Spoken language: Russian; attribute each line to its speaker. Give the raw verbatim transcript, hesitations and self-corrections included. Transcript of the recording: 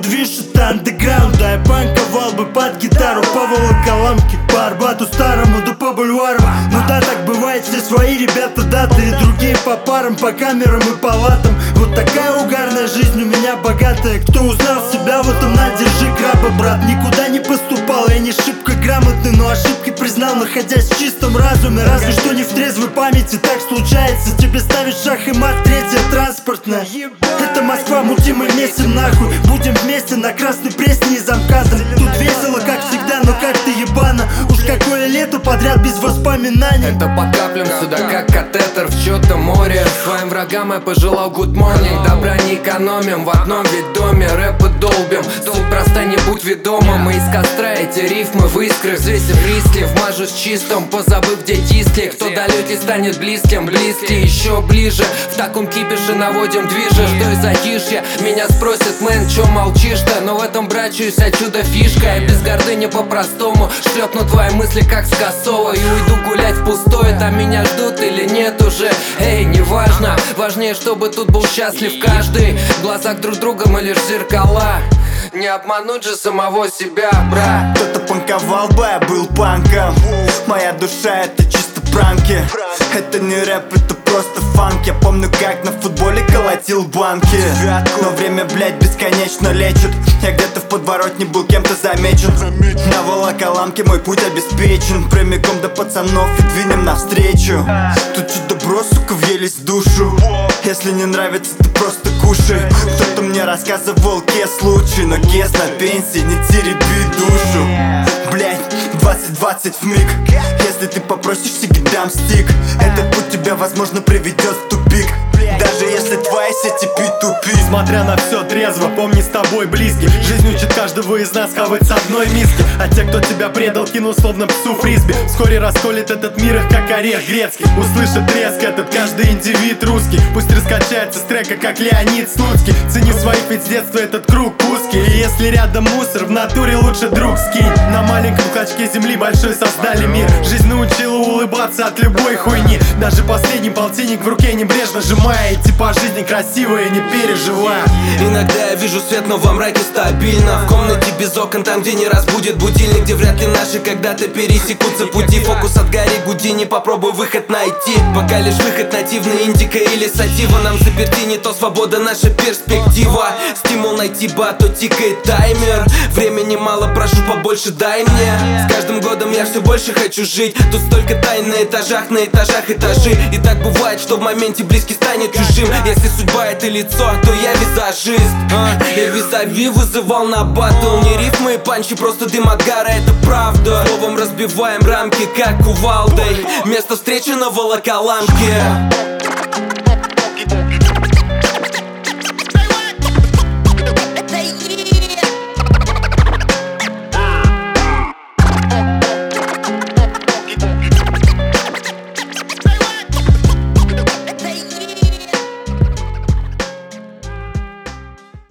Speaker 1: движ это андеграунд. Да я панковал бы под гитару по Волоколамке, по Арбату старому, да по бульварам. Ну да, так бывает, все свои ребята даты, и другие по парам, по камерам и палатам. Вот такая угарная жизнь у меня богатая. Кто узнал себя в этом, на, держи краба, брат. Никуда не поступал, я не шибко грамотный, но ошибки признал, находясь в чистом разуме. Разве что не в трезвой памяти, так случается. Тебе ставит шах и мат, третья транспортная. Это Москва, мутим и месим нахуй. Будем вместе на Красной Пресне и замкадом. Тут весело, как всегда, но как-то ебано. Уж какое лето подряд без воспоминаний.
Speaker 2: Это по каплям сюда, как катетер в чьё-то море. Своим врагам я пожелал good morning. Добра не экономим, в одном ведь доме рэпы долбим. Суть проста, не будь ведомым. Мы из костра эти рифмы в искры, взвесив риски, вмажусь чистым, позабыв где диски. Кто далекий станет близким, близкий еще ближе. В таком кипише наводим движа. Что из затишья? Меня спросят, мэн, чё молчишь-то? Но в этом, брачусь, отсюда фишка. Я без гордыни по-простому шлепну твои мысли, как с косого, и уйду гулять в пустое. Там меня ждут или нет уже? Эй, неважно. Важнее, чтобы тут был счастлив каждый. В глазах друг друга мы лишь зеркала. Не обмануть же самого себя, брат.
Speaker 3: Кто-то панковал бы, я был панком. Моя душа это чисто пранки. Это не рэп, это просто фанк. Я помню, как на футболе колотил банки. Но время, блять, бесконечно лечит. Я где-то в подворотне был кем-то замечен. На Волоколамке мой путь обеспечен. Прямиком до пацанов и двинем навстречу. Тут чуть добро, сука, въелись в душу. Если не нравится, ты просто кушай. Кто-то мне рассказывал кес лучше, но кес на пенсии, не тереби душу. Блять, двадцать двадцать в миг. Если ты попросишь, всегда дам стик. Этот путь тебя, возможно, приведет в тупик. Даже если твои сети пи ту пи.
Speaker 1: Смотря на все трезво, помни, с тобой близкий. Жизнь учит каждого из нас хавать с одной миски. А те, кто тебя предал, кинул словно псу фрисби. Вскоре расколет этот мир их, как орех грецкий. Услышит треск этот каждый индивид русский. Пусть раскачается с трека, как Леонид Слуцкий. Цени своих, ведь с детства этот круг узкий. И если рядом мусор, в натуре лучше друг скинь. На маленьком клочке земли большой создали мир. Жизнь научила улыбаться от любой хуйни. Даже последний полтинник в руке небрежно сжимая. Идти по жизни красиво и не переживая.
Speaker 4: Иногда я вижу свет, но во мраке стабильно. В комнате без окон, там, где не разбудит будильник. Где вряд ли наши когда-то пересекутся пути. Фокус от Гарри Гудини, попробуй выход найти. Пока лишь выход нативный, индика или сатива. Нам заперти не то свобода, наша перспектива. Стимул найти бато, тикает таймер. Времени мало, прошу побольше дай мне. С каждым годом я все больше хочу жить. Тут столько тайн на этажах, на этажах этажи. И так бывает, что в моменте близкий станет чужим. Если судьба это лицо, то я визажист. а? Я визави вызывал на батл. Не рифмы и панчи, просто дым от гара, это правда. Словом разбиваем рамки, как кувалдой. Место встречи на Волоколамке.